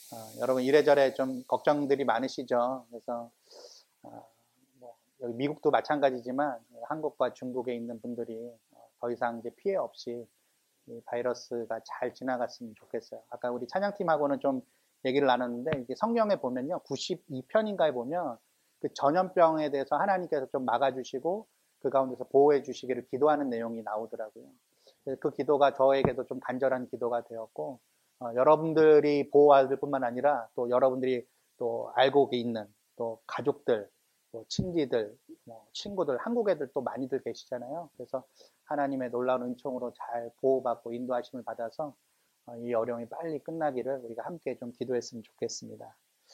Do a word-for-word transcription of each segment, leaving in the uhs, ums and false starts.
어, 여러분 이래저래 좀 걱정들이 많으시죠. 그래서 어, 뭐 여기 미국도 마찬가지지만 한국과 중국에 있는 분들이 더 이상 이제 피해 없이 이 바이러스가 잘 지나갔으면 좋겠어요. 아까 우리 찬양팀하고는 좀 얘기를 나눴는데 이게 성경에 보면요, 구십이 편인가에 보면 그 전염병에 대해서 하나님께서 좀 막아주시고 그 가운데서 보호해 주시기를 기도하는 내용이 나오더라고요. 그 기도가 저에게도 좀 간절한 기도가 되었고, 어, 여러분들이 보호받을 뿐만 아니라 또 여러분들이 또 알고 있는 또 가족들, 또 친지들, 뭐 친구들, 한국 애들 또 많이들 계시잖아요. 그래서 하나님의 놀라운 은총으로 잘 보호받고 인도하심을 받아서 어, 이 어려움이 빨리 끝나기를 우리가 함께 좀 기도했으면 좋겠습니다.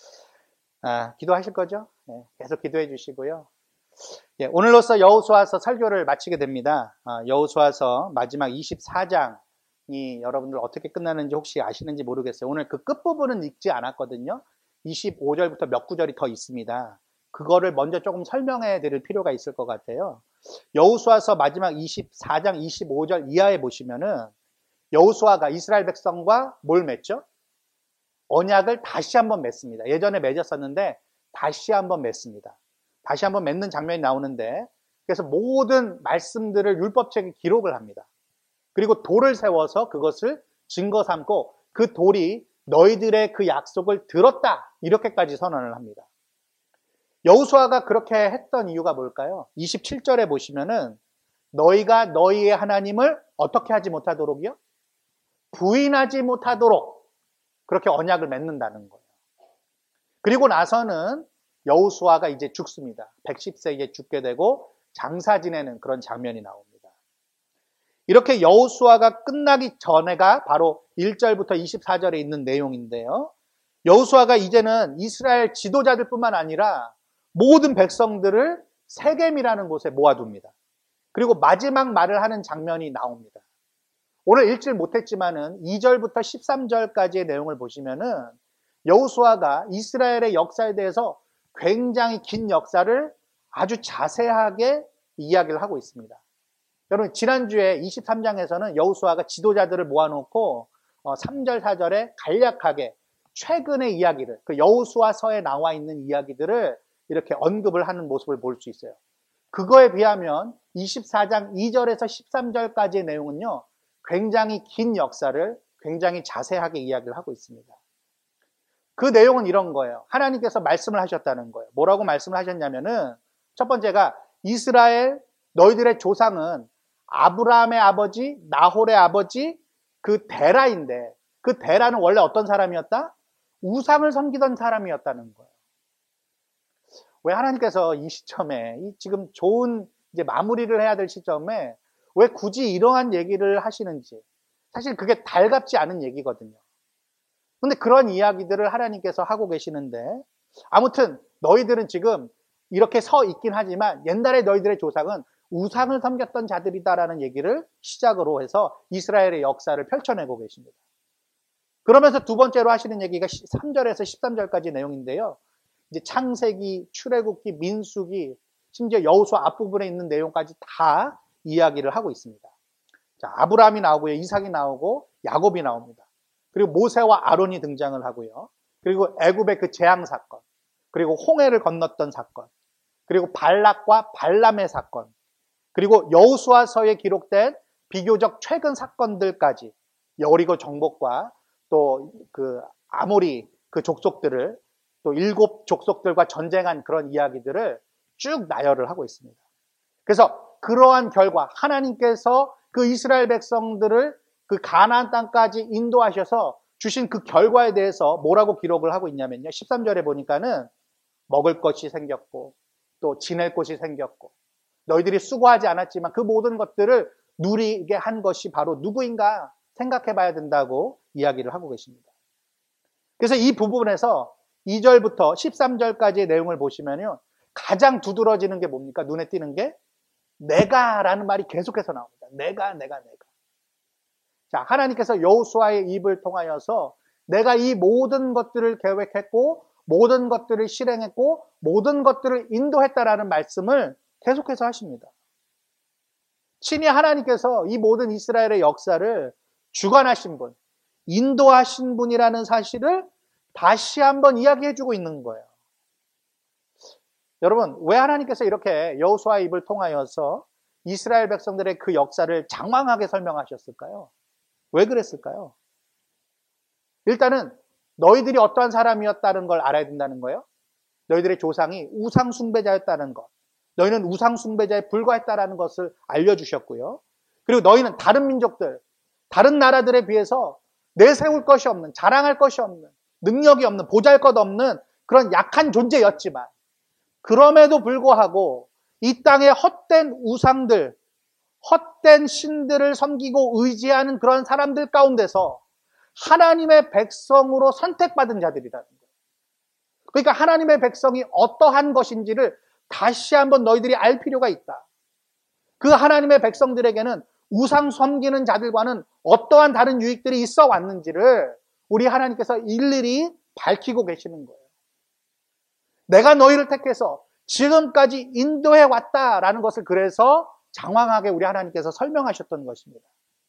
아, 기도하실 거죠? 네, 계속 기도해 주시고요. 예, 오늘로써 여호수아서 설교를 마치게 됩니다. 아, 여호수아서 마지막 이십사 장이 여러분들 어떻게 끝나는지 혹시 아시는지 모르겠어요. 오늘 그 끝부분은 읽지 않았거든요. 이십오 절부터 몇 구절이 더 있습니다. 그거를 먼저 조금 설명해 드릴 필요가 있을 것 같아요. 여호수아서 마지막 이십사 장 이십오 절 이하에 보시면은 여호수아가 이스라엘 백성과 뭘 맺죠? 언약을 다시 한번 맺습니다. 예전에 맺었었는데 다시 한번 맺습니다. 다시 한번 맺는 장면이 나오는데, 그래서 모든 말씀들을 율법책에 기록을 합니다. 그리고 돌을 세워서 그것을 증거 삼고 그 돌이 너희들의 그 약속을 들었다, 이렇게까지 선언을 합니다. 여호수아가 그렇게 했던 이유가 뭘까요? 이십칠 절에 보시면은 너희가 너희의 하나님을 어떻게 하지 못하도록이요? 부인하지 못하도록 그렇게 언약을 맺는다는 거예요. 그리고 나서는 여호수아가 이제 죽습니다. 백십 세에 죽게 되고 장사 지내는 그런 장면이 나옵니다. 이렇게 여호수아가 끝나기 전에가 바로 일 절부터 이십사 절에 있는 내용인데요. 여호수아가 이제는 이스라엘 지도자들 뿐만 아니라 모든 백성들을 세겜이라는 곳에 모아둡니다. 그리고 마지막 말을 하는 장면이 나옵니다. 오늘 읽질 못했지만은 이 절부터 십삼 절까지의 내용을 보시면은 여호수아가 이스라엘의 역사에 대해서 굉장히 긴 역사를 아주 자세하게 이야기를 하고 있습니다. 여러분 지난주에 이십삼 장에서는 여호수아가 지도자들을 모아놓고 삼 절 사 절에 간략하게 최근의 이야기를, 그 여호수아서에 나와 있는 이야기들을 이렇게 언급을 하는 모습을 볼 수 있어요. 그거에 비하면 이십사 장 이 절에서 십삼 절까지의 내용은요, 굉장히 긴 역사를 굉장히 자세하게 이야기를 하고 있습니다. 그 내용은 이런 거예요. 하나님께서 말씀을 하셨다는 거예요. 뭐라고 말씀을 하셨냐면은, 첫 번째가 이스라엘 너희들의 조상은 아브라함의 아버지, 나홀의 아버지, 그 데라인데, 그 데라는 원래 어떤 사람이었다? 우상을 섬기던 사람이었다는 거예요. 왜 하나님께서 이 시점에, 이 지금 좋은 이제 마무리를 해야 될 시점에 왜 굳이 이러한 얘기를 하시는지, 사실 그게 달갑지 않은 얘기거든요. 근데 그런 이야기들을 하나님께서 하고 계시는데, 아무튼 너희들은 지금 이렇게 서 있긴 하지만 옛날에 너희들의 조상은 우상을 섬겼던 자들이다라는 얘기를 시작으로 해서 이스라엘의 역사를 펼쳐내고 계십니다. 그러면서 두 번째로 하시는 얘기가 삼 절에서 십삼 절까지 내용인데요. 이제 창세기, 출애굽기, 민수기, 심지어 여호수아 앞부분에 있는 내용까지 다 이야기를 하고 있습니다. 자, 아브라함이 나오고요, 이삭이 나오고 야곱이 나옵니다. 그리고 모세와 아론이 등장을 하고요. 그리고 애굽의 그 재앙 사건, 그리고 홍해를 건넜던 사건, 그리고 발락과 발람의 사건, 그리고 여호수아서에 기록된 비교적 최근 사건들까지 여리고 정복과 또 그 아모리 그 족속들을 또 일곱 족속들과 전쟁한 그런 이야기들을 쭉 나열을 하고 있습니다. 그래서 그러한 결과 하나님께서 그 이스라엘 백성들을 그 가나안 땅까지 인도하셔서 주신 그 결과에 대해서 뭐라고 기록을 하고 있냐면요. 십삼 절에 보니까는 먹을 것이 생겼고 또 지낼 곳이 생겼고 너희들이 수고하지 않았지만 그 모든 것들을 누리게 한 것이 바로 누구인가 생각해 봐야 된다고 이야기를 하고 계십니다. 그래서 이 부분에서 이 절부터 십삼 절까지의 내용을 보시면요. 가장 두드러지는 게 뭡니까? 눈에 띄는 게 내가라는 말이 계속해서 나옵니다. 내가, 내가, 내가. 자, 하나님께서 여호수아의 입을 통하여서 내가 이 모든 것들을 계획했고 모든 것들을 실행했고 모든 것들을 인도했다라는 말씀을 계속해서 하십니다. 친히 하나님께서 이 모든 이스라엘의 역사를 주관하신 분, 인도하신 분이라는 사실을 다시 한번 이야기해주고 있는 거예요. 여러분, 왜 하나님께서 이렇게 여호수아의 입을 통하여서 이스라엘 백성들의 그 역사를 장황하게 설명하셨을까요? 왜 그랬을까요? 일단은 너희들이 어떠한 사람이었다는 걸 알아야 된다는 거예요. 너희들의 조상이 우상 숭배자였다는 것, 너희는 우상 숭배자에 불과했다는 것을 알려주셨고요. 그리고 너희는 다른 민족들, 다른 나라들에 비해서 내세울 것이 없는, 자랑할 것이 없는, 능력이 없는, 보잘것없는 그런 약한 존재였지만 그럼에도 불구하고 이 땅의 헛된 우상들, 헛된 신들을 섬기고 의지하는 그런 사람들 가운데서 하나님의 백성으로 선택받은 자들이라는 거예요. 그러니까 하나님의 백성이 어떠한 것인지를 다시 한번 너희들이 알 필요가 있다. 그 하나님의 백성들에게는 우상 섬기는 자들과는 어떠한 다른 유익들이 있어 왔는지를 우리 하나님께서 일일이 밝히고 계시는 거예요. 내가 너희를 택해서 지금까지 인도해 왔다라는 것을 그래서 장황하게 우리 하나님께서 설명하셨던 것입니다.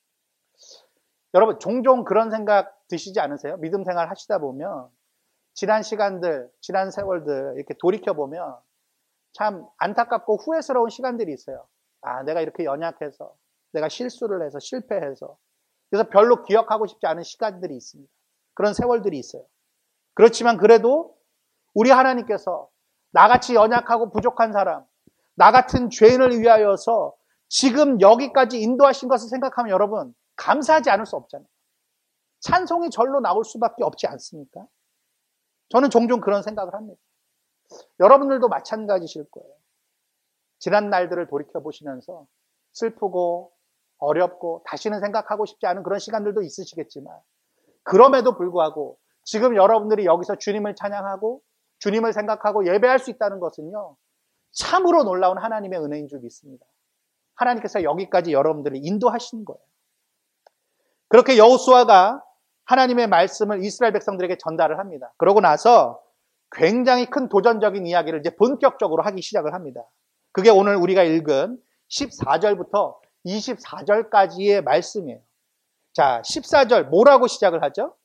여러분, 종종 그런 생각 드시지 않으세요? 믿음 생활 하시다 보면 지난 시간들, 지난 세월들 이렇게 돌이켜보면 참 안타깝고 후회스러운 시간들이 있어요. 아, 내가 이렇게 연약해서, 내가 실수를 해서, 실패해서, 그래서 별로 기억하고 싶지 않은 시간들이 있습니다. 그런 세월들이 있어요. 그렇지만 그래도 우리 하나님께서 나같이 연약하고 부족한 사람, 나 같은 죄인을 위하여서 지금 여기까지 인도하신 것을 생각하면 여러분, 감사하지 않을 수 없잖아요. 찬송이 절로 나올 수밖에 없지 않습니까? 저는 종종 그런 생각을 합니다. 여러분들도 마찬가지실 거예요. 지난 날들을 돌이켜보시면서 슬프고 어렵고 다시는 생각하고 싶지 않은 그런 시간들도 있으시겠지만 그럼에도 불구하고 지금 여러분들이 여기서 주님을 찬양하고 주님을 생각하고 예배할 수 있다는 것은요, 참으로 놀라운 하나님의 은혜인 줄 믿습니다. 하나님께서 여기까지 여러분들을 인도하신 거예요. 그렇게 여호수아가 하나님의 말씀을 이스라엘 백성들에게 전달을 합니다. 그러고 나서 굉장히 큰 도전적인 이야기를 이제 본격적으로 하기 시작을 합니다. 그게 오늘 우리가 읽은 십사 절부터 이십사 절까지의 말씀이에요. 자, 십사 절 뭐라고 시작을 하죠?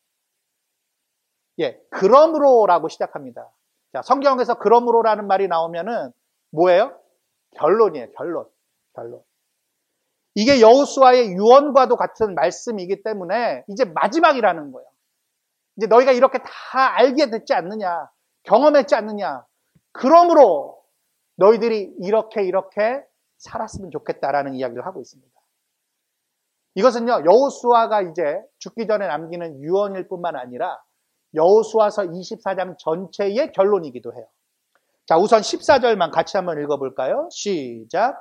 예, 그러므로라고 시작합니다. 자, 성경에서 그러므로라는 말이 나오면은 뭐예요? 결론이에요. 결론. 결론. 이게 여호수아의 유언과도 같은 말씀이기 때문에 이제 마지막이라는 거예요. 이제 너희가 이렇게 다 알게 됐지 않느냐, 경험했지 않느냐. 그러므로 너희들이 이렇게 이렇게 살았으면 좋겠다라는 이야기를 하고 있습니다. 이것은요, 여호수아가 이제 죽기 전에 남기는 유언일 뿐만 아니라 여호수아서 이십사 장 전체의 결론이기도 해요. 자, 우선 십사 절만 같이 한번 읽어볼까요? 시작.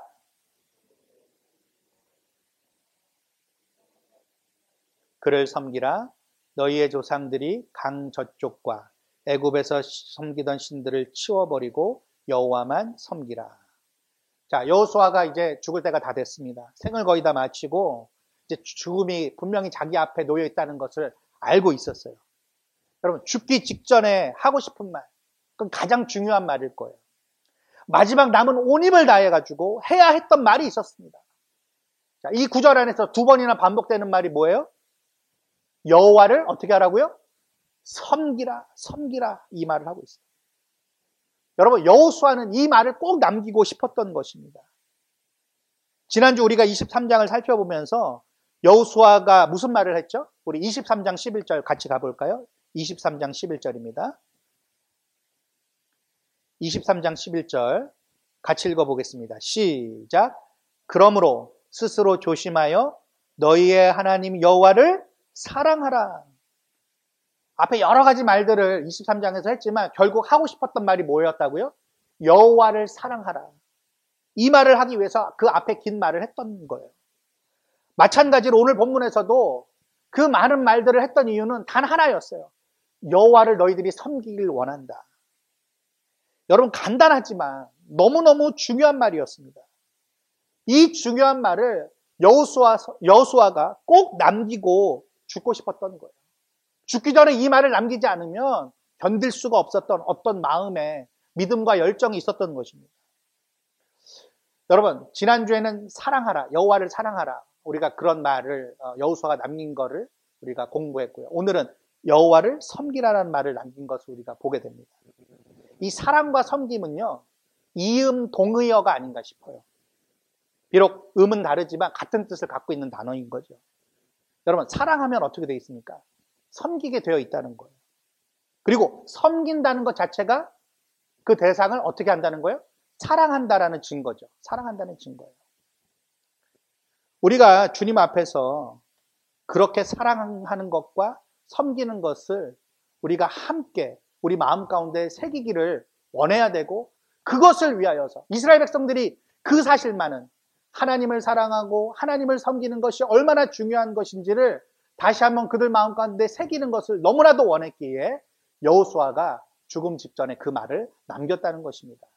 그를 섬기라. 너희의 조상들이 강 저쪽과 애굽에서 섬기던 신들을 치워버리고 여호와만 섬기라. 자, 여호수아가 이제 죽을 때가 다 됐습니다. 생을 거의 다 마치고 이제 죽음이 분명히 자기 앞에 놓여 있다는 것을 알고 있었어요. 여러분, 죽기 직전에 하고 싶은 말, 그건 가장 중요한 말일 거예요. 마지막 남은 온 힘을 다해가지고 해야 했던 말이 있었습니다. 자, 이 구절 안에서 두 번이나 반복되는 말이 뭐예요? 여호와를 어떻게 하라고요? 섬기라, 섬기라, 이 말을 하고 있어요. 여러분, 여호수아는 이 말을 꼭 남기고 싶었던 것입니다. 지난주 우리가 이십삼 장을 살펴보면서 여호수아가 무슨 말을 했죠? 우리 이십삼 장 십일 절 같이 가볼까요? 이십삼 장 십일 절입니다. 이십삼 장 십일 절 같이 읽어보겠습니다. 시작. 그러므로 스스로 조심하여 너희의 하나님 여호와를 사랑하라. 앞에 여러 가지 말들을 이십삼 장에서 했지만 결국 하고 싶었던 말이 뭐였다고요? 여호와를 사랑하라. 이 말을 하기 위해서 그 앞에 긴 말을 했던 거예요. 마찬가지로 오늘 본문에서도 그 많은 말들을 했던 이유는 단 하나였어요. 여호와를 너희들이 섬기길 원한다. 여러분, 간단하지만 너무너무 중요한 말이었습니다. 이 중요한 말을 여호수아, 여호수아가 꼭 남기고 죽고 싶었던 거예요. 죽기 전에 이 말을 남기지 않으면 견딜 수가 없었던 어떤 마음에 믿음과 열정이 있었던 것입니다. 여러분, 지난주에는 사랑하라, 여호와를 사랑하라, 우리가 그런 말을 여호수아가 남긴 거를 우리가 공부했고요. 오늘은 여호와를 섬기라는 말을 남긴 것을 우리가 보게 됩니다. 이 사랑과 섬김은요, 이음 동의어가 아닌가 싶어요. 비록 음은 다르지만 같은 뜻을 갖고 있는 단어인 거죠. 여러분, 사랑하면 어떻게 되어 있습니까? 섬기게 되어 있다는 거예요. 그리고 섬긴다는 것 자체가 그 대상을 어떻게 한다는 거예요? 사랑한다라는 증거죠. 사랑한다는 증거예요. 우리가 주님 앞에서 그렇게 사랑하는 것과 섬기는 것을 우리가 함께 우리 마음 가운데 새기기를 원해야 되고, 그것을 위하여서 이스라엘 백성들이 그 사실만은 하나님을 사랑하고 하나님을 섬기는 것이 얼마나 중요한 것인지를 다시 한번 그들 마음 가운데 새기는 것을 너무나도 원했기에 여호수아가 죽음 직전에 그 말을 남겼다는 것입니다.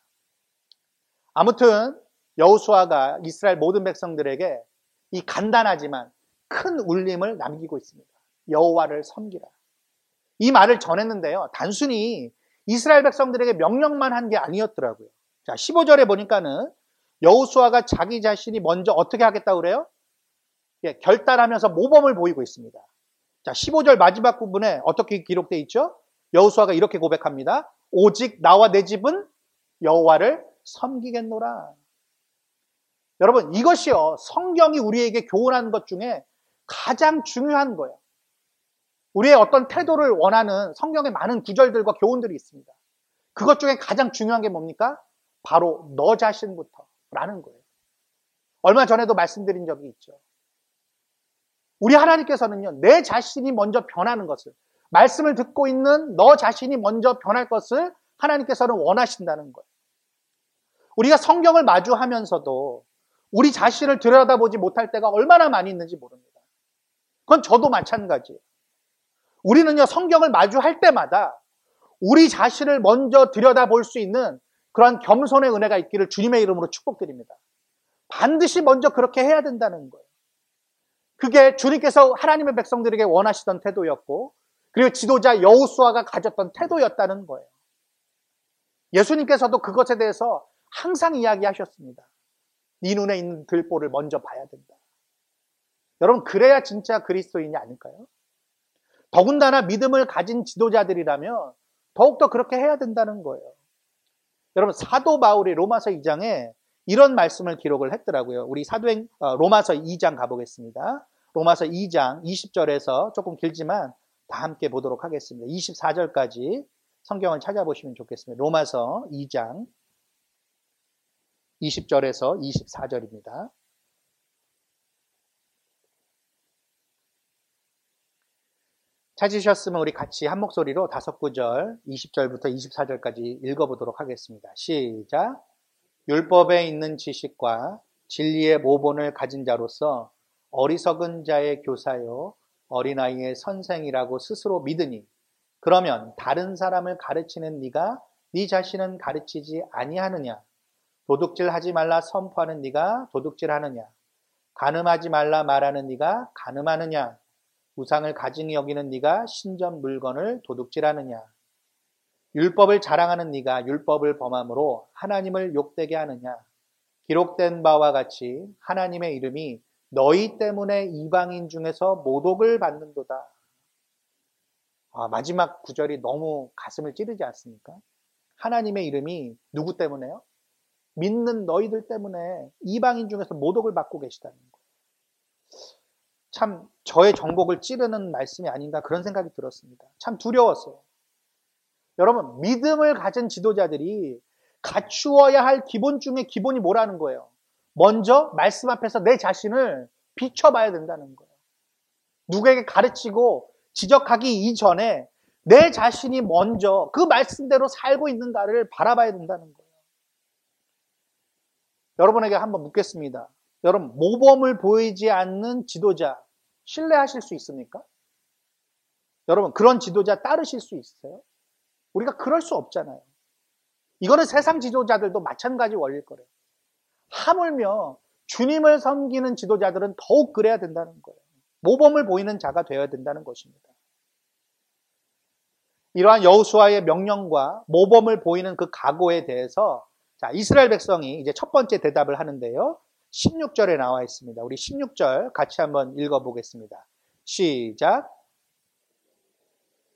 아무튼 여호수아가 이스라엘 모든 백성들에게 이 간단하지만 큰 울림을 남기고 있습니다. 여호와를 섬기라. 이 말을 전했는데요, 단순히 이스라엘 백성들에게 명령만 한 게 아니었더라고요. 자, 십오 절에 보니까는 여호수아가 자기 자신이 먼저 어떻게 하겠다고 그래요? 예, 결단하면서 모범을 보이고 있습니다. 자, 십오 절 마지막 부분에 어떻게 기록되어 있죠? 여호수아가 이렇게 고백합니다. 오직 나와 내 집은 여호와를 섬기겠노라. 여러분, 이것이요, 성경이 우리에게 교훈하는 것 중에 가장 중요한 거예요. 우리의 어떤 태도를 원하는 성경의 많은 구절들과 교훈들이 있습니다. 그것 중에 가장 중요한 게 뭡니까? 바로 너 자신부터 라는 거예요. 얼마 전에도 말씀드린 적이 있죠. 우리 하나님께서는요, 내 자신이 먼저 변하는 것을, 말씀을 듣고 있는 너 자신이 먼저 변할 것을 하나님께서는 원하신다는 거예요. 우리가 성경을 마주하면서도 우리 자신을 들여다보지 못할 때가 얼마나 많이 있는지 모릅니다. 그건 저도 마찬가지예요. 우리는요, 성경을 마주할 때마다 우리 자신을 먼저 들여다볼 수 있는 그러한 겸손의 은혜가 있기를 주님의 이름으로 축복드립니다. 반드시 먼저 그렇게 해야 된다는 거예요. 그게 주님께서 하나님의 백성들에게 원하시던 태도였고, 그리고 지도자 여호수아가 가졌던 태도였다는 거예요. 예수님께서도 그것에 대해서 항상 이야기하셨습니다. 네 눈에 있는 들보를 먼저 봐야 된다. 여러분, 그래야 진짜 그리스도인이 아닐까요? 더군다나 믿음을 가진 지도자들이라면 더욱더 그렇게 해야 된다는 거예요. 여러분, 사도 바울이 로마서 이 장에 이런 말씀을 기록을 했더라고요. 우리 사도행 어, 로마서 이 장 가보겠습니다. 로마서 이 장 이십 절에서 조금 길지만 다 함께 보도록 하겠습니다. 이십사 절까지 성경을 찾아보시면 좋겠습니다. 로마서 이 장 이십 절에서 이십사 절입니다. 찾으셨으면 우리 같이 한 목소리로 다섯 구절, 이십 절부터 이십사 절까지 읽어보도록 하겠습니다. 시작. 율법에 있는 지식과 진리의 모본을 가진 자로서 어리석은 자의 교사요 어린아이의 선생이라고 스스로 믿으니, 그러면 다른 사람을 가르치는 네가 네 자신은 가르치지 아니하느냐? 도둑질하지 말라 선포하는 네가 도둑질하느냐? 간음하지 말라 말하는 네가 간음하느냐? 우상을 가증히 여기는 네가 신전 물건을 도둑질하느냐? 율법을 자랑하는 네가 율법을 범함으로 하나님을 욕되게 하느냐? 기록된 바와 같이 하나님의 이름이 너희 때문에 이방인 중에서 모독을 받는도다. 아, 마지막 구절이 너무 가슴을 찌르지 않습니까? 하나님의 이름이 누구 때문에요? 믿는 너희들 때문에 이방인 중에서 모독을 받고 계시다는 거예요. 참 저의 정복을 찌르는 말씀이 아닌가 그런 생각이 들었습니다. 참 두려웠어요. 여러분, 믿음을 가진 지도자들이 갖추어야 할 기본 중에 기본이 뭐라는 거예요? 먼저 말씀 앞에서 내 자신을 비춰봐야 된다는 거예요. 누구에게 가르치고 지적하기 이전에 내 자신이 먼저 그 말씀대로 살고 있는가를 바라봐야 된다는 거예요. 여러분에게 한번 묻겠습니다. 여러분, 모범을 보이지 않는 지도자 신뢰하실 수 있습니까? 여러분, 그런 지도자 따르실 수 있어요? 우리가 그럴 수 없잖아요. 이거는 세상 지도자들도 마찬가지 원리일 거래요. 하물며 주님을 섬기는 지도자들은 더욱 그래야 된다는 거예요. 모범을 보이는 자가 되어야 된다는 것입니다. 이러한 여호수아의 명령과 모범을 보이는 그 각오에 대해서 자, 이스라엘 백성이 이제 첫 번째 대답을 하는데요. 십육 절에 나와 있습니다. 우리 십육 절 같이 한번 읽어보겠습니다. 시작.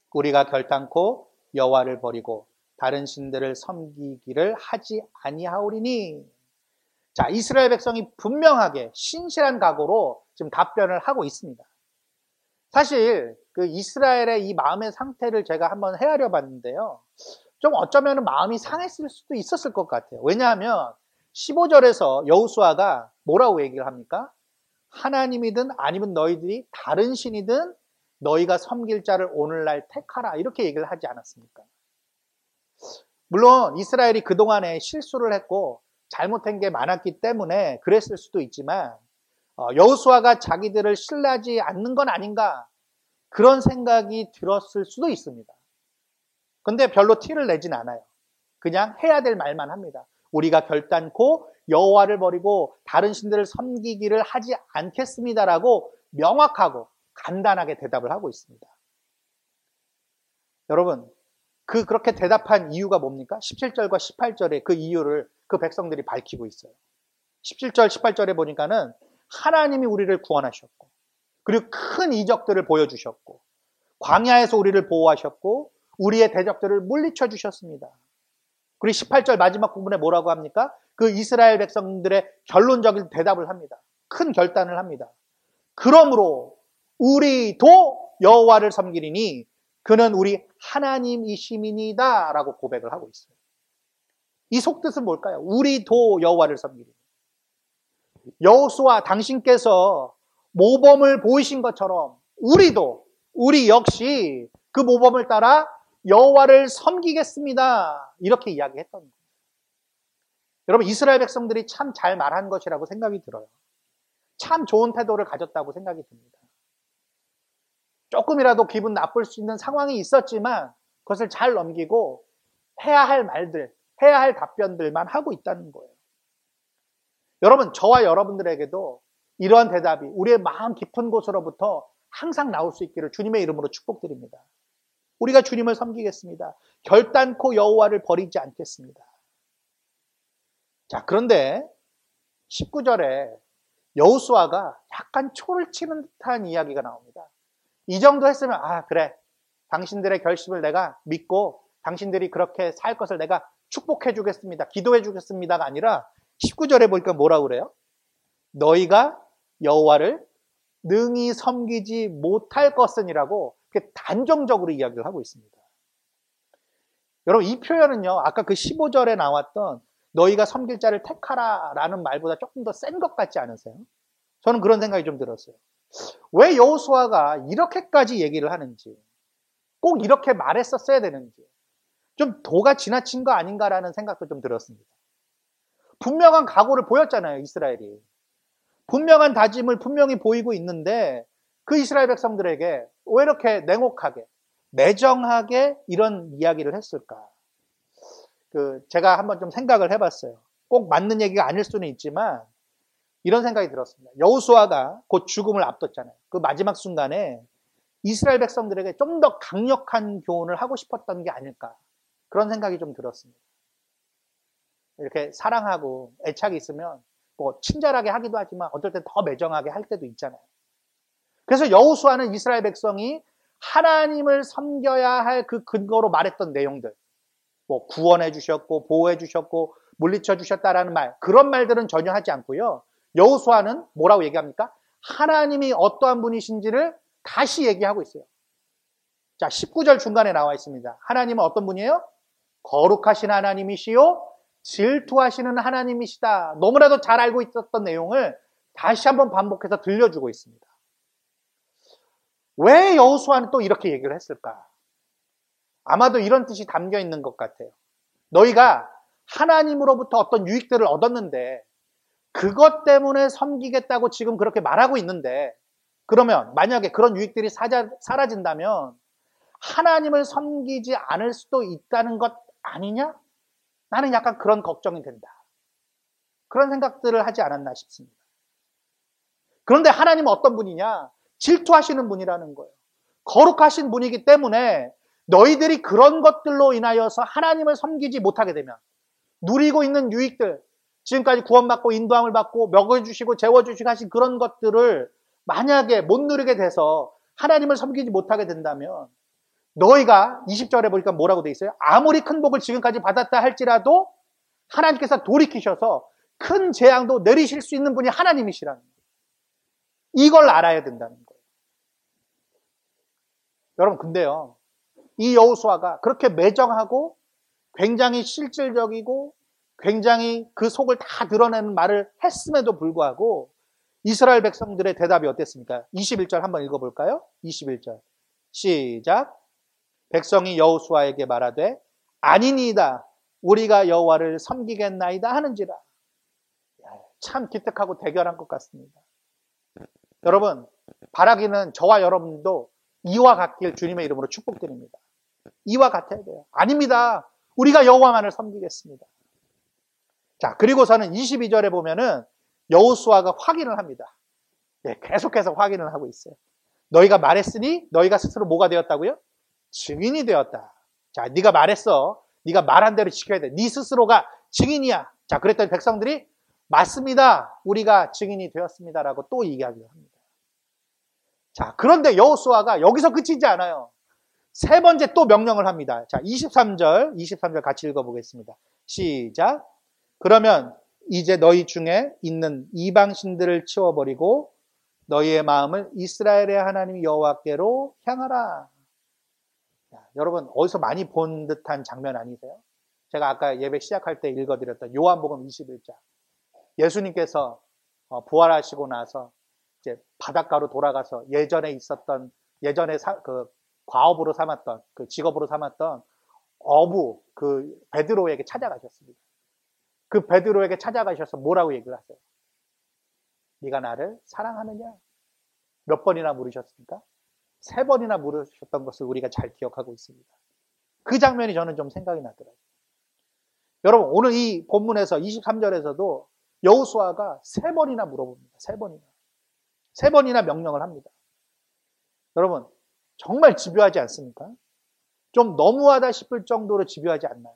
우리가 결단코 여호와를 버리고 다른 신들을 섬기기를 하지 아니하오리니. 자, 이스라엘 백성이 분명하게 신실한 각오로 지금 답변을 하고 있습니다. 사실 그 이스라엘의 이 마음의 상태를 제가 한번 헤아려 봤는데요. 좀 어쩌면 마음이 상했을 수도 있었을 것 같아요. 왜냐하면 십오 절에서 여호수아가 뭐라고 얘기를 합니까? 하나님이든 아니면 너희들이 다른 신이든 너희가 섬길 자를 오늘날 택하라, 이렇게 얘기를 하지 않았습니까? 물론 이스라엘이 그동안에 실수를 했고 잘못한 게 많았기 때문에 그랬을 수도 있지만 여호수아가 자기들을 신뢰하지 않는 건 아닌가, 그런 생각이 들었을 수도 있습니다. 근데 별로 티를 내진 않아요. 그냥 해야 될 말만 합니다. 우리가 결단코 여호와를 버리고 다른 신들을 섬기기를 하지 않겠습니다라고 명확하고 간단하게 대답을 하고 있습니다. 여러분, 그 그렇게 대답한 이유가 뭡니까? 십칠 절과 십팔 절에 그 이유를 그 백성들이 밝히고 있어요. 십칠 절, 십팔 절에 보니까는 하나님이 우리를 구원하셨고, 그리고 큰 이적들을 보여주셨고, 광야에서 우리를 보호하셨고, 우리의 대적들을 물리쳐 주셨습니다. 그리고 십팔 절 마지막 부분에 뭐라고 합니까? 그 이스라엘 백성들의 결론적인 대답을 합니다. 큰 결단을 합니다. 그러므로 우리도 여호와를 섬기리니 그는 우리 하나님이심이니이다 라고 고백을 하고 있어요. 이 속뜻은 뭘까요? 우리도 여호와를 섬기리니. 여호수아, 당신께서 모범을 보이신 것처럼 우리도, 우리 역시 그 모범을 따라 여호와를 섬기겠습니다, 이렇게 이야기했던 거예요. 여러분, 이스라엘 백성들이 참 잘 말한 것이라고 생각이 들어요. 참 좋은 태도를 가졌다고 생각이 듭니다. 조금이라도 기분 나쁠 수 있는 상황이 있었지만 그것을 잘 넘기고 해야 할 말들, 해야 할 답변들만 하고 있다는 거예요. 여러분, 저와 여러분들에게도 이러한 대답이 우리의 마음 깊은 곳으로부터 항상 나올 수 있기를 주님의 이름으로 축복드립니다. 우리가 주님을 섬기겠습니다. 결단코 여호와를 버리지 않겠습니다. 자, 그런데 십구 절에 여호수아가 약간 초를 치는 듯한 이야기가 나옵니다. 이 정도 했으면 아 그래, 당신들의 결심을 내가 믿고 당신들이 그렇게 살 것을 내가 축복해 주겠습니다, 기도해 주겠습니다가 아니라 십구 절에 보니까 뭐라고 그래요? 너희가 여호와를 능히 섬기지 못할 것은이라고 단정적으로 이야기를 하고 있습니다. 여러분, 이 표현은요, 아까 그 십오 절에 나왔던 너희가 섬길 자를 택하라 라는 말보다 조금 더 센 것 같지 않으세요? 저는 그런 생각이 좀 들었어요. 왜 여호수아가 이렇게까지 얘기를 하는지, 꼭 이렇게 말했었어야 되는지, 좀 도가 지나친 거 아닌가라는 생각도 좀 들었습니다. 분명한 각오를 보였잖아요, 이스라엘이. 분명한 다짐을 분명히 보이고 있는데 그 이스라엘 백성들에게 왜 이렇게 냉혹하게, 매정하게 이런 이야기를 했을까? 그 제가 한번 좀 생각을 해봤어요. 꼭 맞는 얘기가 아닐 수는 있지만 이런 생각이 들었습니다. 여호수아가 곧 죽음을 앞뒀잖아요. 그 마지막 순간에 이스라엘 백성들에게 좀 더 강력한 교훈을 하고 싶었던 게 아닐까, 그런 생각이 좀 들었습니다. 이렇게 사랑하고 애착이 있으면 뭐 친절하게 하기도 하지만 어떨 때 더 매정하게 할 때도 있잖아요. 그래서 여호수아는 이스라엘 백성이 하나님을 섬겨야 할 그 근거로 말했던 내용들, 뭐 구원해 주셨고 보호해 주셨고 물리쳐 주셨다라는 말, 그런 말들은 전혀 하지 않고요. 여호수아는 뭐라고 얘기합니까? 하나님이 어떠한 분이신지를 다시 얘기하고 있어요. 자, 십구 절 중간에 나와 있습니다. 하나님은 어떤 분이에요? 거룩하신 하나님이시요 질투하시는 하나님이시다. 너무나도 잘 알고 있었던 내용을 다시 한번 반복해서 들려주고 있습니다. 왜 여호수아는 또 이렇게 얘기를 했을까? 아마도 이런 뜻이 담겨 있는 것 같아요. 너희가 하나님으로부터 어떤 유익들을 얻었는데 그것 때문에 섬기겠다고 지금 그렇게 말하고 있는데, 그러면 만약에 그런 유익들이 사라진다면 하나님을 섬기지 않을 수도 있다는 것 아니냐? 나는 약간 그런 걱정이 된다. 그런 생각들을 하지 않았나 싶습니다. 그런데 하나님은 어떤 분이냐? 질투하시는 분이라는 거예요. 거룩하신 분이기 때문에 너희들이 그런 것들로 인하여서 하나님을 섬기지 못하게 되면, 누리고 있는 유익들, 지금까지 구원받고 인도함을 받고 먹여주시고 재워주시고 하신 그런 것들을 만약에 못 누리게 돼서 하나님을 섬기지 못하게 된다면 너희가 이십 절에 보니까 뭐라고 돼 있어요? 아무리 큰 복을 지금까지 받았다 할지라도 하나님께서 돌이키셔서 큰 재앙도 내리실 수 있는 분이 하나님이시라는 거예요. 이걸 알아야 된다는 거예요. 여러분, 근데요, 이 여호수아가 그렇게 매정하고 굉장히 실질적이고 굉장히 그 속을 다 드러내는 말을 했음에도 불구하고 이스라엘 백성들의 대답이 어땠습니까? 이십일 절 한번 읽어볼까요? 이십일 절 시작. 백성이 여호수아에게 말하되 아니니이다 우리가 여호와를 섬기겠나이다 하는지라. 참 기특하고 대결한 것 같습니다. 여러분, 바라기는 저와 여러분도 이와 같길 주님의 이름으로 축복드립니다. 이와 같아야 돼요. 아닙니다. 우리가 여호와만을 섬기겠습니다. 자, 그리고서는 이십이 절에 보면은 여호수아가 확인을 합니다. 예, 계속해서 확인을 하고 있어요. 너희가 말했으니 너희가 스스로 뭐가 되었다고요? 증인이 되었다. 자, 네가 말했어. 네가 말한 대로 지켜야 돼. 네 스스로가 증인이야. 자, 그랬더니 백성들이 맞습니다. 우리가 증인이 되었습니다라고 또 이야기를 합니다. 자, 그런데 여호수아가 여기서 그치지 않아요. 세 번째 또 명령을 합니다. 자, 이십삼 절, 이십삼 절 같이 읽어보겠습니다. 시작. 그러면 이제 너희 중에 있는 이방신들을 치워버리고 너희의 마음을 이스라엘의 하나님 여호와께로 향하라. 자, 여러분, 어디서 많이 본 듯한 장면 아니세요? 제가 아까 예배 시작할 때 읽어드렸던 요한복음 이십일 장. 예수님께서 부활하시고 나서 이제 바닷가로 돌아가서 예전에 있었던, 예전에 사, 그 과업으로 삼았던, 그 직업으로 삼았던 어부, 그 베드로에게 찾아가셨습니다. 그 베드로에게 찾아가셔서 뭐라고 얘기를 하세요? 네가 나를 사랑하느냐? 몇 번이나 물으셨습니까? 세 번이나 물으셨던 것을 우리가 잘 기억하고 있습니다. 그 장면이 저는 좀 생각이 나더라고요. 여러분, 오늘 이 본문에서 이십삼 절에서도 여호수아가 세 번이나 물어봅니다. 세 번이나. 세 번이나 명령을 합니다. 여러분, 정말 집요하지 않습니까? 좀 너무하다 싶을 정도로 집요하지 않나요?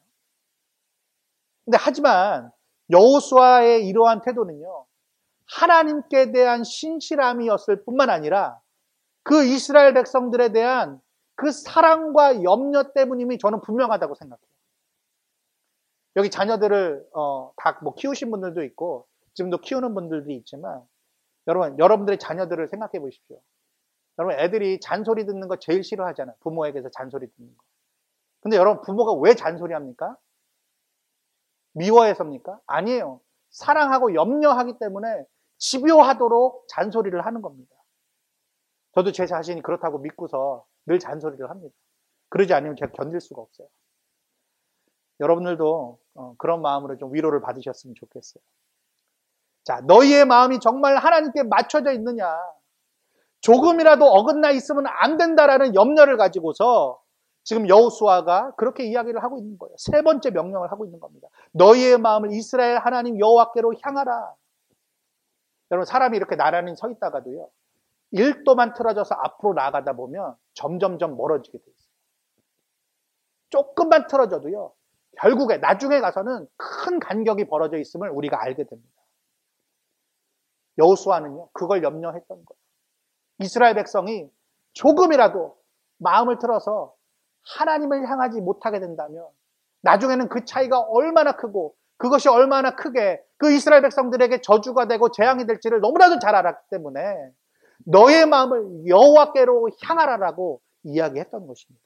근데 하지만 여호수아의 이러한 태도는요, 하나님께 대한 신실함이었을 뿐만 아니라 그 이스라엘 백성들에 대한 그 사랑과 염려 때문임이 저는 분명하다고 생각해요. 여기 자녀들을 어, 다 뭐 키우신 분들도 있고 지금도 키우는 분들도 있지만 여러분, 여러분들의 자녀들을 생각해 보십시오. 여러분, 애들이 잔소리 듣는 거 제일 싫어하잖아요. 부모에게서 잔소리 듣는 거. 근데 여러분, 부모가 왜 잔소리 합니까? 미워해서입니까? 아니에요. 사랑하고 염려하기 때문에 집요하도록 잔소리를 하는 겁니다. 저도 제 자신이 그렇다고 믿고서 늘 잔소리를 합니다. 그러지 않으면 제가 견딜 수가 없어요. 여러분들도 그런 마음으로 좀 위로를 받으셨으면 좋겠어요. 자, 너희의 마음이 정말 하나님께 맞춰져 있느냐? 조금이라도 어긋나 있으면 안 된다라는 염려를 가지고서 지금 여호수아가 그렇게 이야기를 하고 있는 거예요. 세 번째 명령을 하고 있는 겁니다. 너희의 마음을 이스라엘 하나님 여호와께로 향하라. 여러분, 사람이 이렇게 나란히 서 있다가도요, 일 도만 틀어져서 앞으로 나아가다 보면 점점점 멀어지게 돼 있어요. 조금만 틀어져도요, 결국에 나중에 가서는 큰 간격이 벌어져 있음을 우리가 알게 됩니다. 여호수아는요, 그걸 염려했던 거예요. 이스라엘 백성이 조금이라도 마음을 틀어서 하나님을 향하지 못하게 된다면 나중에는 그 차이가 얼마나 크고 그것이 얼마나 크게 그 이스라엘 백성들에게 저주가 되고 재앙이 될지를 너무나도 잘 알았기 때문에 너의 마음을 여호와께로 향하라라고 이야기했던 것입니다.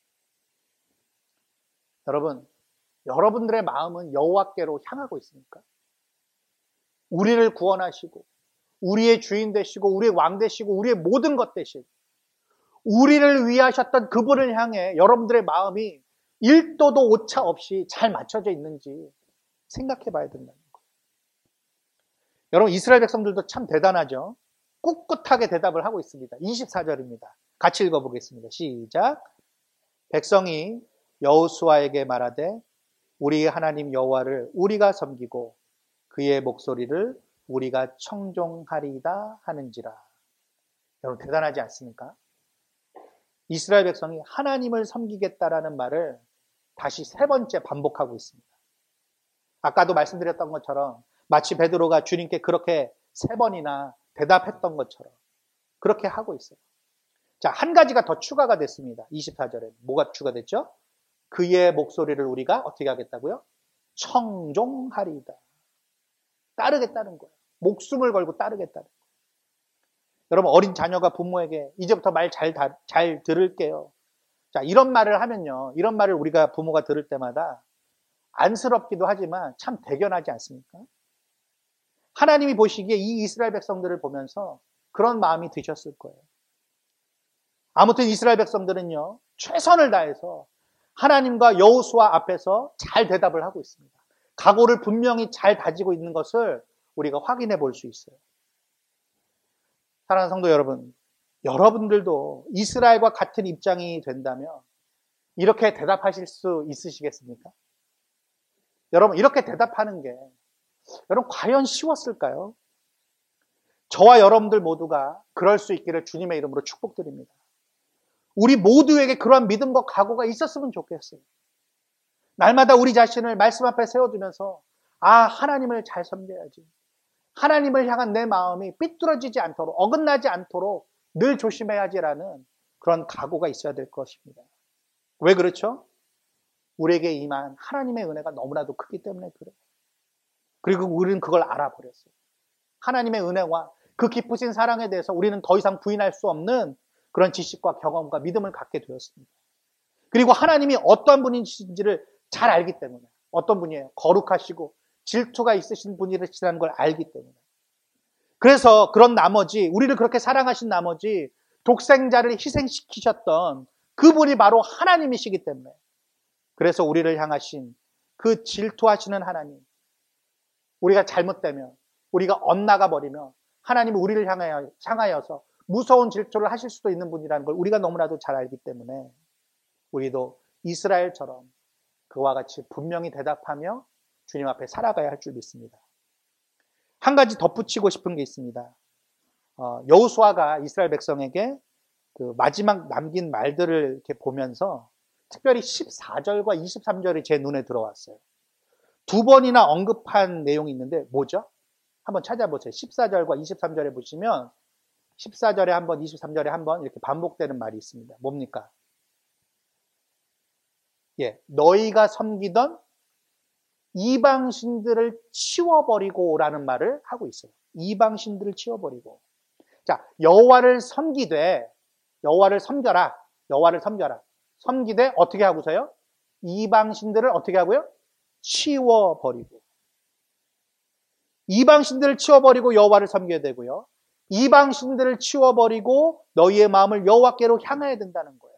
여러분, 여러분들의 마음은 여호와께로 향하고 있습니까? 우리를 구원하시고 우리의 주인 되시고 우리의 왕 되시고 우리의 모든 것 되시고 우리를 위하셨던 그분을 향해 여러분들의 마음이 일 도도 오차 없이 잘 맞춰져 있는지 생각해 봐야 된다는 거예요. 여러분, 이스라엘 백성들도 참 대단하죠. 꿋꿋하게 대답을 하고 있습니다. 이십사 절입니다. 같이 읽어보겠습니다. 시작. 백성이 여호수아에게 말하되 우리 하나님 여호와를 우리가 섬기고 그의 목소리를 우리가 청종하리이다 하는지라. 여러분, 대단하지 않습니까? 이스라엘 백성이 하나님을 섬기겠다라는 말을 다시 세 번째 반복하고 있습니다. 아까도 말씀드렸던 것처럼 마치 베드로가 주님께 그렇게 세 번이나 대답했던 것처럼 그렇게 하고 있어요. 자, 한 가지가 더 추가가 됐습니다. 이십사 절에. 뭐가 추가됐죠? 그의 목소리를 우리가 어떻게 하겠다고요? 청종하리이다. 따르겠다는 거예요. 목숨을 걸고 따르겠다는 거예요. 여러분, 어린 자녀가 부모에게 이제부터 말 잘 잘 들을게요. 자, 이런 말을 하면요. 이런 말을 우리가 부모가 들을 때마다 안쓰럽기도 하지만 참 대견하지 않습니까? 하나님이 보시기에 이 이스라엘 백성들을 보면서 그런 마음이 드셨을 거예요. 아무튼 이스라엘 백성들은요, 최선을 다해서 하나님과 여호수아 앞에서 잘 대답을 하고 있습니다. 각오를 분명히 잘 다지고 있는 것을 우리가 확인해 볼 수 있어요. 사랑하는 성도 여러분, 여러분들도 이스라엘과 같은 입장이 된다면 이렇게 대답하실 수 있으시겠습니까? 여러분, 이렇게 대답하는 게 여러분 과연 쉬웠을까요? 저와 여러분들 모두가 그럴 수 있기를 주님의 이름으로 축복드립니다. 우리 모두에게 그러한 믿음과 각오가 있었으면 좋겠어요. 날마다 우리 자신을 말씀 앞에 세워두면서 아, 하나님을 잘 섬겨야지. 하나님을 향한 내 마음이 삐뚤어지지 않도록, 어긋나지 않도록 늘 조심해야지라는 그런 각오가 있어야 될 것입니다. 왜 그렇죠? 우리에게 임한 하나님의 은혜가 너무나도 크기 때문에 그래요. 그리고 우리는 그걸 알아버렸어요. 하나님의 은혜와 그 깊으신 사랑에 대해서 우리는 더 이상 부인할 수 없는 그런 지식과 경험과 믿음을 갖게 되었습니다. 그리고 하나님이 어떤 분이신지를 잘 알기 때문에, 어떤 분이에요? 거룩하시고 질투가 있으신 분이시라는 걸 알기 때문에. 그래서 그런 나머지, 우리를 그렇게 사랑하신 나머지 독생자를 희생시키셨던 그분이 바로 하나님이시기 때문에, 그래서 우리를 향하신 그 질투하시는 하나님, 우리가 잘못되면, 우리가 엇나가 버리면 하나님이 우리를 향하여, 향하여서 무서운 질투를 하실 수도 있는 분이라는 걸 우리가 너무나도 잘 알기 때문에 우리도 이스라엘처럼 그와 같이 분명히 대답하며 주님 앞에 살아가야 할 줄 믿습니다. 한 가지 덧붙이고 싶은 게 있습니다. 어, 여호수아가 이스라엘 백성에게 그 마지막 남긴 말들을 이렇게 보면서 특별히 십사 절과 이십삼 절이 제 눈에 들어왔어요. 두 번이나 언급한 내용이 있는데 뭐죠? 한번 찾아보세요. 십사 절과 이십삼 절에 보시면 십사 절에 한 번, 이십삼 절에 한 번 이렇게 반복되는 말이 있습니다. 뭡니까? 예, 너희가 섬기던 이방신들을 치워버리고 라는 말을 하고 있어요. 이방신들을 치워버리고. 자, 여호와를 섬기되, 여호와를 섬겨라. 여호와를 섬겨라. 섬기되 어떻게 하고서요? 이방신들을 어떻게 하고요? 치워버리고. 이방신들을 치워버리고 여호와를 섬겨야 되고요. 이방신들을 치워버리고 너희의 마음을 여호와께로 향해야 된다는 거예요.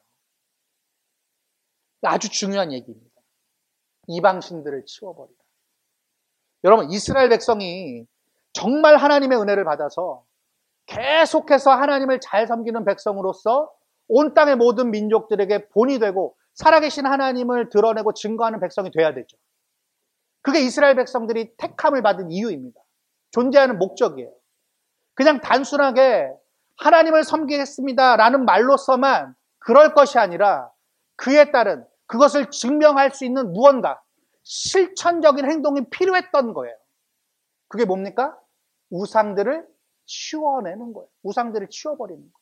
아주 중요한 얘기입니다. 이방신들을 치워버리라. 여러분, 이스라엘 백성이 정말 하나님의 은혜를 받아서 계속해서 하나님을 잘 섬기는 백성으로서 온 땅의 모든 민족들에게 본이 되고 살아계신 하나님을 드러내고 증거하는 백성이 돼야 되죠. 그게 이스라엘 백성들이 택함을 받은 이유입니다. 존재하는 목적이에요. 그냥 단순하게 하나님을 섬기겠습니다라는 말로서만 그럴 것이 아니라 그에 따른 그것을 증명할 수 있는 무언가 실천적인 행동이 필요했던 거예요. 그게 뭡니까? 우상들을 치워내는 거예요. 우상들을 치워버리는 거예요.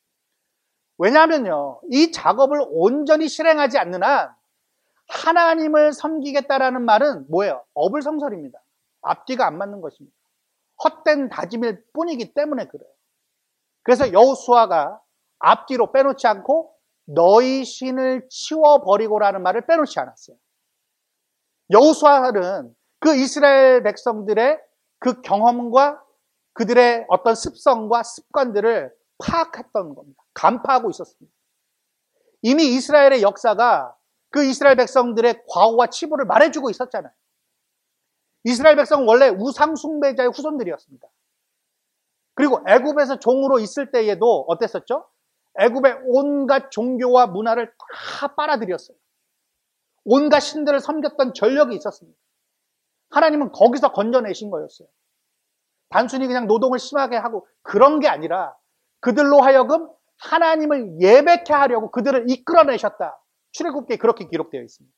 왜냐하면요, 이 작업을 온전히 실행하지 않는 한 하나님을 섬기겠다라는 말은 뭐예요? 어불성설입니다. 앞뒤가 안 맞는 것입니다. 헛된 다짐일 뿐이기 때문에 그래요. 그래서 여호수아가 앞뒤로 빼놓지 않고 너희 신을 치워버리고라는 말을 빼놓지 않았어요. 여호수아는 그 이스라엘 백성들의 그 경험과 그들의 어떤 습성과 습관들을 파악했던 겁니다. 간파하고 있었습니다. 이미 이스라엘의 역사가 그 이스라엘 백성들의 과오와 치부를 말해주고 있었잖아요. 이스라엘 백성은 원래 우상 숭배자의 후손들이었습니다. 그리고 애굽에서 종으로 있을 때에도 어땠었죠? 애굽의 온갖 종교와 문화를 다 빨아들였어요. 온갖 신들을 섬겼던 전력이 있었습니다. 하나님은 거기서 건져내신 거였어요. 단순히 그냥 노동을 심하게 하고 그런 게 아니라 그들로 하여금 하나님을 예배케 하려고 그들을 이끌어내셨다. 출애굽기에 그렇게 기록되어 있습니다.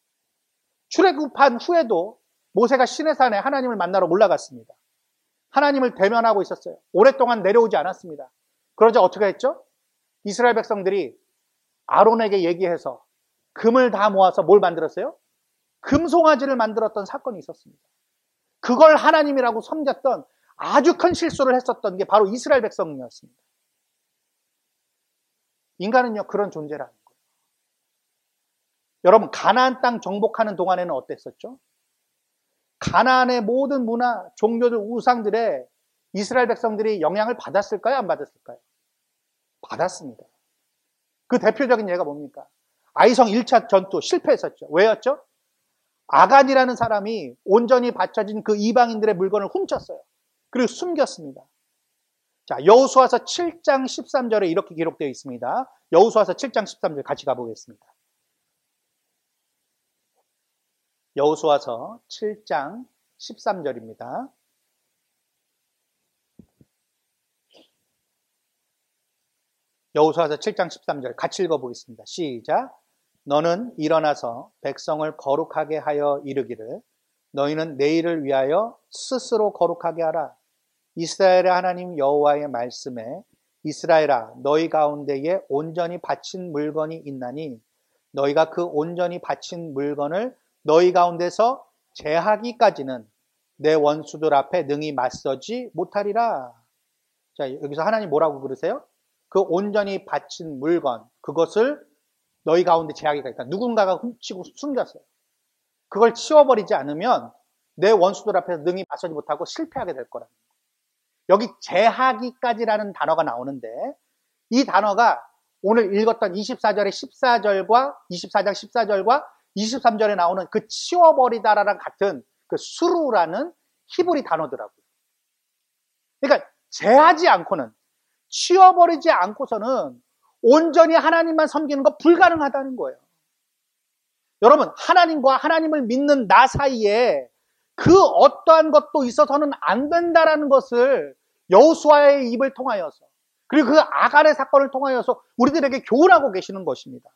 출애굽한 후에도 모세가 시내산에 하나님을 만나러 올라갔습니다. 하나님을 대면하고 있었어요. 오랫동안 내려오지 않았습니다. 그러자 어떻게 했죠? 이스라엘 백성들이 아론에게 얘기해서 금을 다 모아서 뭘 만들었어요? 금송아지를 만들었던 사건이 있었습니다. 그걸 하나님이라고 섬겼던 아주 큰 실수를 했었던 게 바로 이스라엘 백성이었습니다. 인간은요, 그런 존재라는 거예요. 여러분, 가나안 땅 정복하는 동안에는 어땠었죠? 가나안의 모든 문화, 종교들, 우상들의 이스라엘 백성들이 영향을 받았을까요? 안 받았을까요? 받았습니다. 그 대표적인 예가 뭡니까? 아이성 일 차 전투 실패했었죠. 왜였죠? 아간이라는 사람이 온전히 바쳐진 그 이방인들의 물건을 훔쳤어요. 그리고 숨겼습니다. 자, 여호수아서 칠 장 십삼 절에 이렇게 기록되어 있습니다. 여호수아서 칠 장 십삼 절 같이 가보겠습니다. 여호수아서 칠 장 십삼 절입니다. 여호수아서 칠 장 십삼 절 같이 읽어보겠습니다. 시작. 너는 일어나서 백성을 거룩하게 하여 이르기를 너희는 내일을 위하여 스스로 거룩하게 하라. 이스라엘의 하나님 여호와의 말씀에 이스라엘아 너희 가운데에 온전히 바친 물건이 있나니 너희가 그 온전히 바친 물건을 너희 가운데서 제하기까지는 내 원수들 앞에 능히 맞서지 못하리라. 자, 여기서 하나님 뭐라고 그러세요? 그 온전히 바친 물건, 그것을 너희 가운데 제하기가 있다. 누군가가 훔치고 숨겼어요. 그걸 치워버리지 않으면 내 원수들 앞에서 능히 맞서지 못하고 실패하게 될 거라는 거예요. 여기 제하기까지라는 단어가 나오는데 이 단어가 오늘 읽었던 이십사 절의 십사 절과 이십사 장 십사 절과 이십삼 절에 나오는 그 치워버리다라는 같은 그 수루라는 히브리 단어더라고요. 그러니까 제하지 않고는, 치워버리지 않고서는 온전히 하나님만 섬기는 거 불가능하다는 거예요. 여러분, 하나님과 하나님을 믿는 나 사이에 그 어떠한 것도 있어서는 안 된다라는 것을 여호수아의 입을 통하여서, 그리고 그 아간의 사건을 통하여서 우리들에게 교훈하고 계시는 것입니다.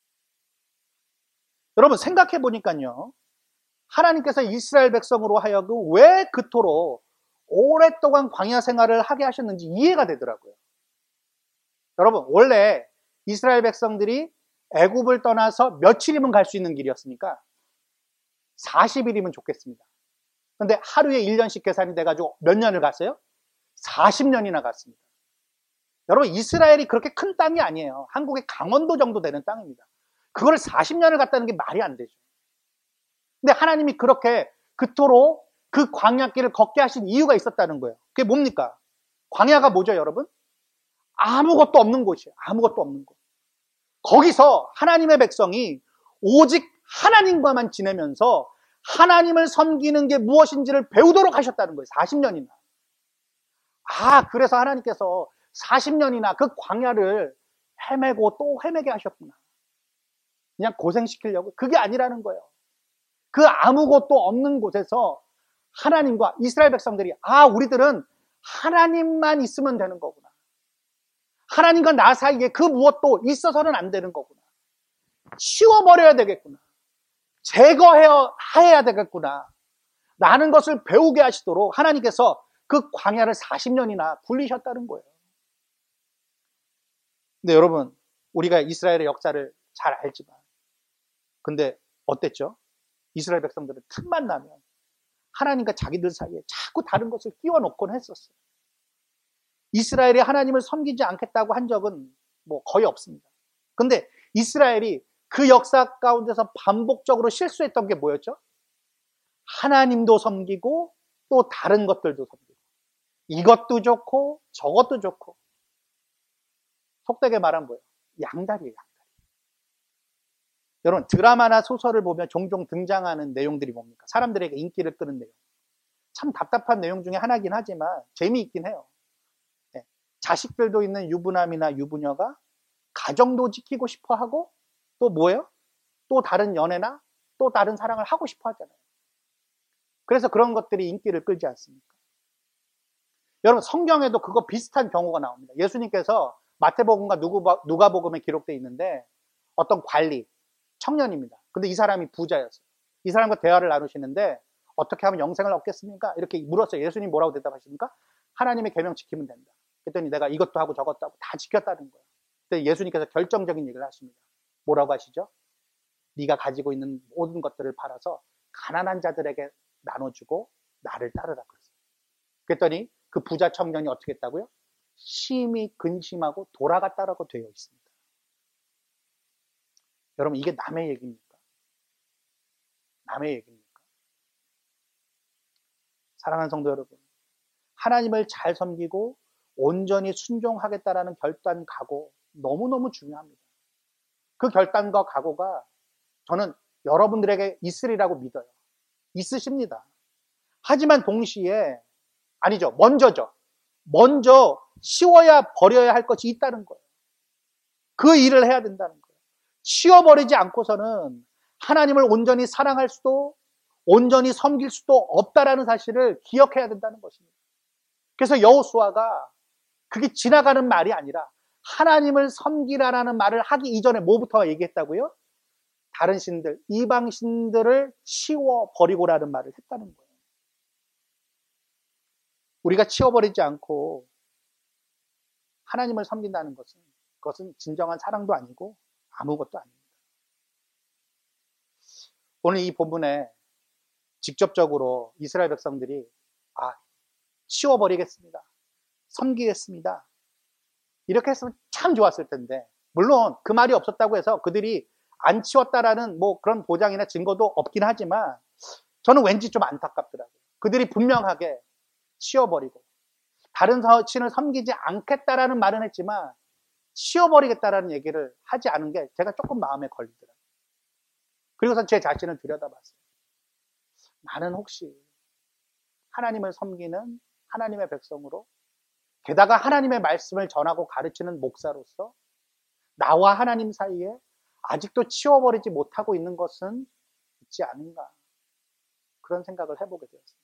여러분, 생각해 보니까요, 하나님께서 이스라엘 백성으로 하여금 왜 그토록 오랫동안 광야 생활을 하게 하셨는지 이해가 되더라고요. 여러분, 원래 이스라엘 백성들이 애굽을 떠나서 며칠이면 갈 수 있는 길이었습니까? 사십 일이면 좋겠습니다. 근데 하루에 일 년씩 계산이 돼가지고 몇 년을 갔어요? 사십 년이나 갔습니다. 여러분, 이스라엘이 그렇게 큰 땅이 아니에요. 한국의 강원도 정도 되는 땅입니다. 그걸 사십 년을 갔다는 게 말이 안 되죠. 근데 하나님이 그렇게 그토록 그 광야길을 걷게 하신 이유가 있었다는 거예요. 그게 뭡니까? 광야가 뭐죠, 여러분? 아무것도 없는 곳이에요. 아무것도 없는 곳. 거기서 하나님의 백성이 오직 하나님과만 지내면서 하나님을 섬기는 게 무엇인지를 배우도록 하셨다는 거예요. 사십 년이나. 아, 그래서 하나님께서 사십 년이나 그 광야를 헤매고 또 헤매게 하셨구나. 그냥 고생시키려고. 그게 아니라는 거예요. 그 아무것도 없는 곳에서 하나님과 이스라엘 백성들이, 아, 우리들은 하나님만 있으면 되는 거구나. 하나님과 나 사이에 그 무엇도 있어서는 안 되는 거구나. 치워버려야 되겠구나. 제거해야 되겠구나. 라는 것을 배우게 하시도록 하나님께서 그 광야를 사십 년이나 굴리셨다는 거예요. 근데 여러분, 우리가 이스라엘의 역사를 잘 알지만, 근데 어땠죠? 이스라엘 백성들은 틈만 나면 하나님과 자기들 사이에 자꾸 다른 것을 끼워 넣곤 했었어요. 이스라엘이 하나님을 섬기지 않겠다고 한 적은 뭐 거의 없습니다. 근데 이스라엘이 그 역사 가운데서 반복적으로 실수했던 게 뭐였죠? 하나님도 섬기고 또 다른 것들도 섬기고, 이것도 좋고 저것도 좋고, 속되게 말하면 뭐예요? 양다리예요, 양다리. 여러분, 드라마나 소설을 보면 종종 등장하는 내용들이 뭡니까? 사람들에게 인기를 끄는 내용. 참 답답한 내용 중에 하나긴 하지만 재미있긴 해요. 네. 자식들도 있는 유부남이나 유부녀가 가정도 지키고 싶어 하고, 또 뭐예요? 또 다른 연애나 또 다른 사랑을 하고 싶어 하잖아요. 그래서 그런 것들이 인기를 끌지 않습니까? 여러분, 성경에도 그거 비슷한 경우가 나옵니다. 예수님께서 마태복음과 누가복음에 기록되어 있는데 어떤 관리, 청년입니다. 근데 이 사람이 부자였어요. 이 사람과 대화를 나누시는데 어떻게 하면 영생을 얻겠습니까? 이렇게 물었어요. 예수님 뭐라고 대답하십니까? 하나님의 계명 지키면 된다. 그랬더니 내가 이것도 하고 저것도 하고 다 지켰다는 거예요. 그때 예수님께서 결정적인 얘기를 하십니다. 뭐라고 하시죠? 네가 가지고 있는 모든 것들을 팔아서 가난한 자들에게 나눠주고 나를 따르라 그랬어요. 그랬더니 그 부자 청년이 어떻게 했다고요? 심히 근심하고 돌아갔다라고 되어 있습니다. 여러분, 이게 남의 얘기입니까? 남의 얘기입니까? 사랑하는 성도 여러분, 하나님을 잘 섬기고 온전히 순종하겠다라는 결단, 각오 너무너무 중요합니다. 그 결단과 각오가 저는 여러분들에게 있으리라고 믿어요. 있으십니다. 하지만 동시에 아니죠. 먼저죠. 먼저 치워야 버려야 할 것이 있다는 거예요. 그 일을 해야 된다는 거예요. 치워버리지 않고서는 하나님을 온전히 사랑할 수도 온전히 섬길 수도 없다라는 사실을 기억해야 된다는 것입니다. 그래서 여호수아가 그게 지나가는 말이 아니라 하나님을 섬기라라는 말을 하기 이전에 뭐부터 얘기했다고요? 다른 신들, 이방 신들을 치워버리고라는 말을 했다는 거예요. 우리가 치워버리지 않고 하나님을 섬긴다는 것은 그것은 진정한 사랑도 아니고 아무것도 아닙니다. 오늘 이 본문에 직접적으로 이스라엘 백성들이 아, 치워버리겠습니다. 섬기겠습니다. 이렇게 했으면 참 좋았을 텐데, 물론 그 말이 없었다고 해서 그들이 안 치웠다라는 뭐 그런 보장이나 증거도 없긴 하지만 저는 왠지 좀 안타깝더라고요. 그들이 분명하게 치워버리고 다른 신을 섬기지 않겠다라는 말은 했지만 치워버리겠다라는 얘기를 하지 않은 게 제가 조금 마음에 걸리더라고요. 그리고선 제 자신을 들여다봤어요. 나는 혹시 하나님을 섬기는 하나님의 백성으로, 게다가 하나님의 말씀을 전하고 가르치는 목사로서 나와 하나님 사이에 아직도 치워버리지 못하고 있는 것은 있지 않은가, 그런 생각을 해보게 되었습니다.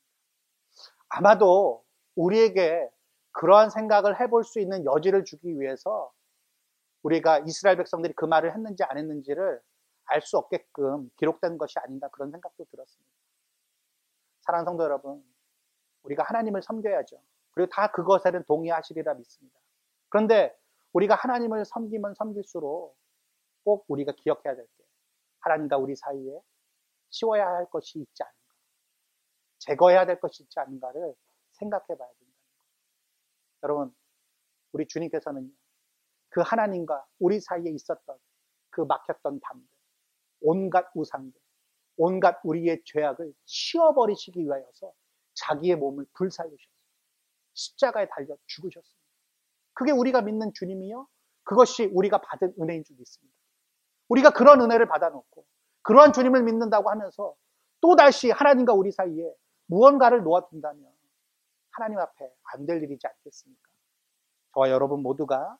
아마도 우리에게 그러한 생각을 해볼 수 있는 여지를 주기 위해서 우리가 이스라엘 백성들이 그 말을 했는지 안 했는지를 알 수 없게끔 기록된 것이 아닌가, 그런 생각도 들었습니다. 사랑하는 성도 여러분, 우리가 하나님을 섬겨야죠. 그리고 다 그것에는 동의하시리라 믿습니다. 그런데 우리가 하나님을 섬기면 섬길수록 꼭 우리가 기억해야 될 게, 하나님과 우리 사이에 치워야 할 것이 있지 않은가, 제거해야 될 것이 있지 않은가를 생각해 봐야 된다는 거예요. 여러분, 우리 주님께서는 그 하나님과 우리 사이에 있었던 그 막혔던 담들, 온갖 우상들, 온갖 우리의 죄악을 치워버리시기 위하여서 자기의 몸을 불살르셨어요. 십자가에 달려 죽으셨습니다. 그게 우리가 믿는 주님이요, 그것이 우리가 받은 은혜인 줄 믿습니다. 우리가 그런 은혜를 받아놓고 그러한 주님을 믿는다고 하면서 또다시 하나님과 우리 사이에 무언가를 놓아둔다면 하나님 앞에 안 될 일이지 않겠습니까? 저와 여러분 모두가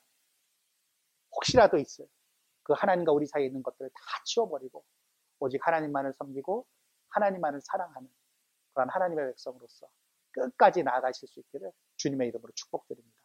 혹시라도 있을 그 하나님과 우리 사이에 있는 것들을 다 치워버리고 오직 하나님만을 섬기고 하나님만을 사랑하는 그런 하나님의 백성으로서 끝까지 나아가실 수 있기를 주님의 이름으로 축복드립니다.